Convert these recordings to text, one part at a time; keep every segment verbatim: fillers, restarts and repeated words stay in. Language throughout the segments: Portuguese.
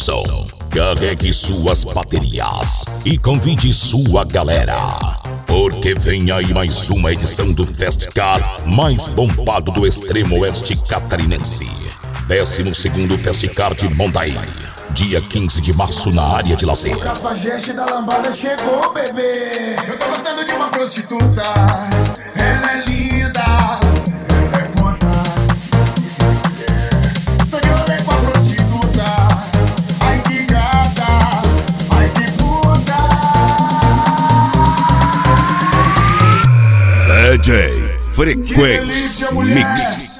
som. Carregue suas baterias e convide sua galera, porque vem aí mais uma edição do Festcar mais bombado do extremo oeste catarinense. décimo segundo Festcar de Mondaí, dia quinze de março na área de lazer. O cafajeste da lambada chegou, bebê. Eu tô gostando de uma prostituta. Ela é linda, ela é bonita. Isso é. Tô de rolê com a prostituta. Ai que gata, ai que puta. D J Frequência Mix.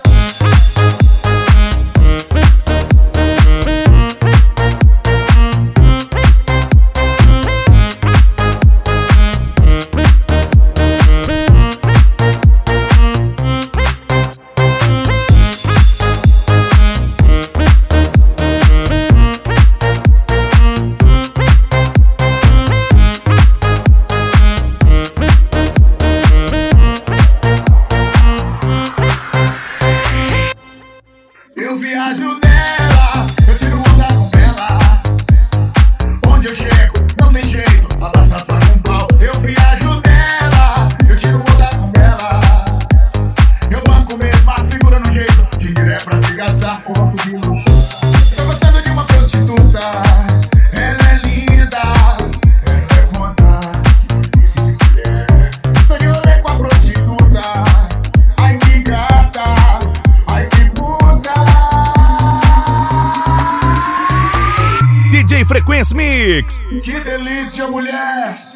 Eu viajo nela, eu tiro onda com ela. Onde eu chego, não tem jeito, a praça paga um pau. Eu viajo nela, eu tiro onda com ela. Eu banco mesmo, a figura no jeito. Dinheiro é pra se gastar, ou posso vir no. Tô gostando de uma prostituta. Ela é linda, ela é bonita. Que delícia de mulher. Tô de rolê com a prostituta. Ai que gata, ai que puta. D J Frequência Mix. Que delícia, mulher!